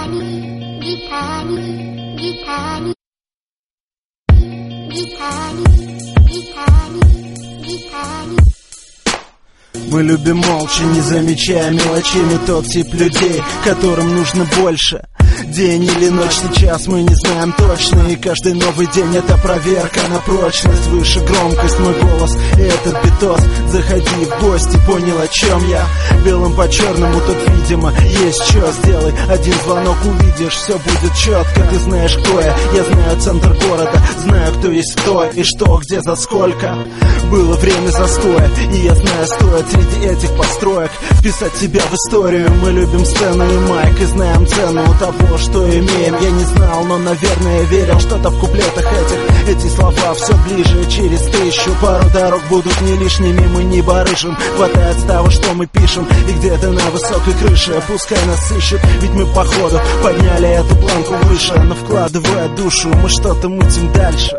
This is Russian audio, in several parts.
Мы любим молча, не замечая мелочами тот тип людей, которым нужно больше. День или ночь, сейчас мы не знаем точно, и каждый новый день это проверка на прочность. Выше громкость мой голос и этот битос. Заходи в гости, понял, о чем я. Белым по черному тут, видимо, есть что. Сделай один звонок, увидишь, все будет четко. Ты знаешь, кто я знаю центр города, знаю, кто есть кто и что, где, за сколько. Было время застоя, и я знаю, стоит среди этих построек вписать себя в историю. Мы любим сцену и майк, и знаем цену того, что имеем. Я не знал, но, наверное, верил что-то в куплетах этих. Эти слова все ближе, через 1000 пару дорог будут не лишними. Мы не барыжим, хватает с того, что мы пишем. И где-то на высокой крыше пускай нас ищут, ведь мы походу подняли эту планку выше. Но вкладывая душу, мы что-то мутим дальше.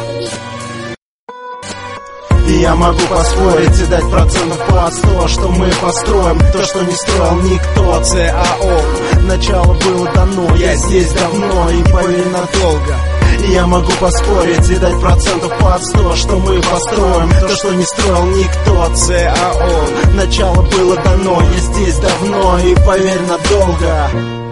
И я могу поспорить и дать процентов по 100, что мы построим то, что не строил никто. ЦАО. Начало было дано, я здесь давно и поверь, надолго. И я могу поспорить и дать процентов по 100, что мы построим то, что не строил никто. ЦАО. Начало было дано, я здесь давно и поверь, надолго.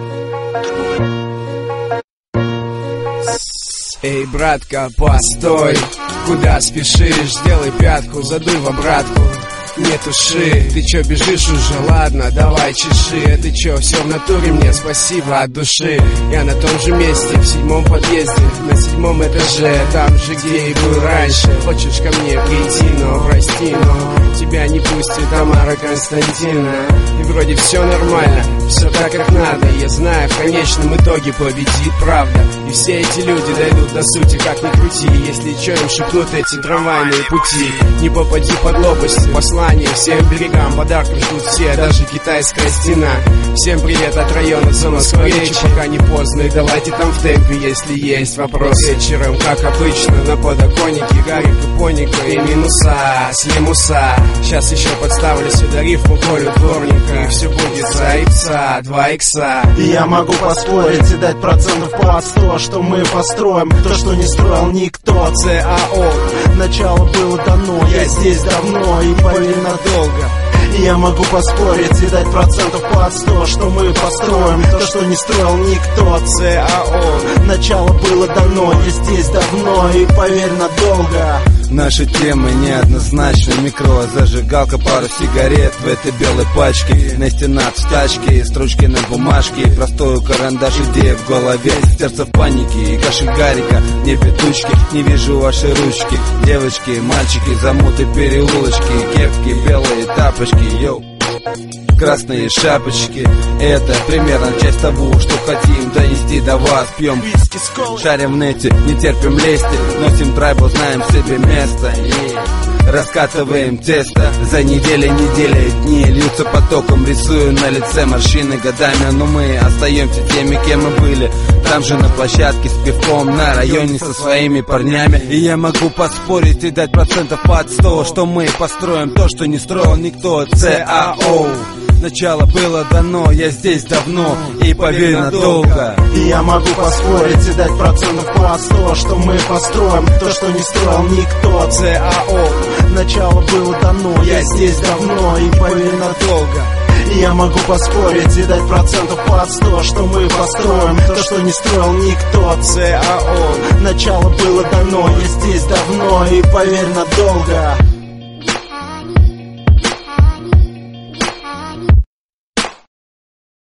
Эй, братка, постой, куда спешишь? Сделай пятку, задуй в обратку. Не туши, ты чё бежишь уже? Ладно, давай чеши. Это чё, все в натуре, мне спасибо от души. Я на том же месте, в 7-м подъезде, на 7-м этаже, там же, где и был раньше. Хочешь ко мне прийти, но прости, но тебя не пустит Тамара Константина. И вроде все нормально, все так как надо. Я знаю, в конечном итоге победит правда. И все эти люди дойдут до сути, как ни крути. Если чё, им шепнут эти трамвайные пути. Не попади под лопасти, послание всем берегам. Подарков ждут все, даже китайская стена. Всем привет от района Замоскворечья. Пока не поздно, и давайте там в темпе, если есть вопрос. Вечером, как обычно, на подоконнике Гарик и Поника и минуса, слимуса. Сейчас еще подставлю сюда рифму Колю Дворника, и все будет за икса, 2 икса. И я могу поспорить и дать процентов по 100, что мы построим то, что не строил никто. ЦАО. Начало было дано, я здесь давно и поверь, надолго. И я могу поспорить и дать процентов по 100, что мы построим то, что не строил никто. ЦАО. Начало было дано, я здесь давно и поверь, надолго. Наши темы неоднозначны. Микро, зажигалка, пару сигарет в этой белой пачке. На стенах встачки, строчки на бумажке. Простой карандаш, идея в голове. Сердце в панике и кашигарика. Не петучки, не вижу ваши ручки. Девочки, мальчики, замуты, переулочки. Кепки, белые тапочки, йоу. Красные шапочки. Это примерно часть того, что хотим донести до вас. Пьем виски с колой, шарим в нете, не терпим лести. Носим трайбл, знаем себе место. Раскатываем тесто. За недели, дни льются потоком. Рисую на лице морщины годами. Но мы остаемся теми, кем мы были. Там же на площадке с пивком, на районе со своими парнями. И я могу поспорить и дать процентов под 100, что мы построим то, что не строил никто. ЦАО. Начало было дано, я здесь давно и поверь, надолго. И я могу поспорить и дать процентов по 100, что мы построим то, что не строил никто. ЦАО. Начало было дано, я здесь давно и поверь, надолго. И я могу поспорить и дать процентов по 100, что мы построим то, что не строил никто. ЦАО. Начало было дано, я здесь давно и поверь, надолго.